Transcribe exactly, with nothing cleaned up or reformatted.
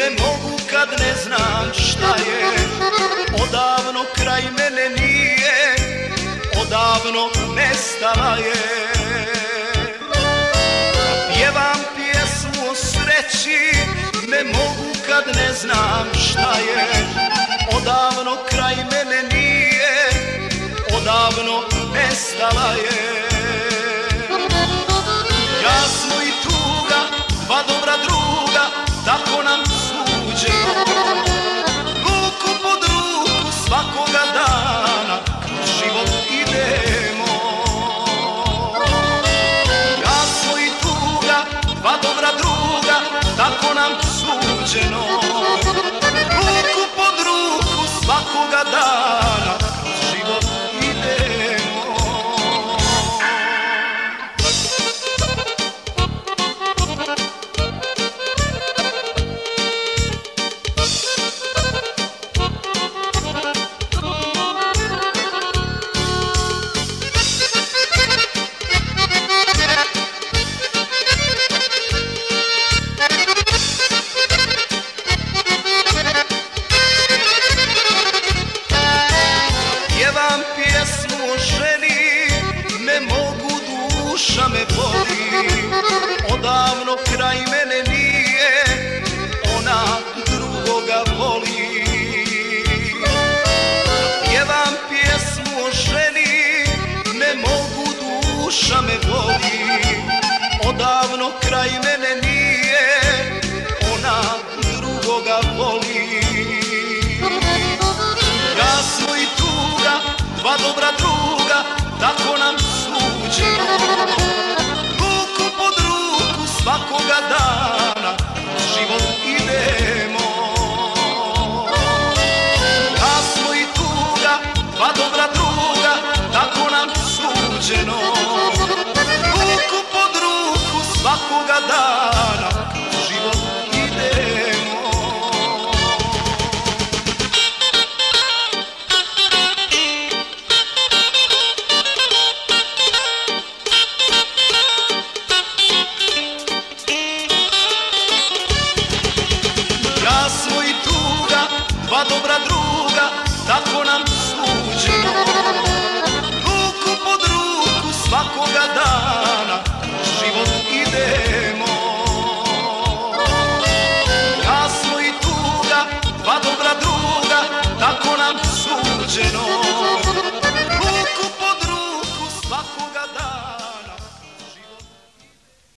Ne mogu kad ne znam šta je, odavno kraj mene nije, odavno nestala je. Pjevam pjesmu o sreći, ne mogu kad ne znam šta je, odavno kraj mene nije, odavno nestala je. Jasno i tuga, dva dobra druga, tako nam suđeno. Ruku pod ruku svakoga dana kroz život idemo. Jasno i tuga, dva dobra druga, tako nam suđeno. Ruku pod ruku svakoga dana kroz život idemo. Pjevam pjesmu o ženi, ne mogu, duša me boli, odavno kraj mene nije, ona drugoga voli. Pjevam pjesmu o ženi, ne mogu, duša me boli, odavno kraj mene nije, ona drugoga voli. Jasno i tuga, dva dobra druga, tako nam suđeno. Ruku pod ruku svakoga dana život idemo. Jasno i tuga, dva dobra druga, tako nam suđeno. Ruku pod ruku svakoga dana život idemo. Jasno i tuga, dva dobra druga,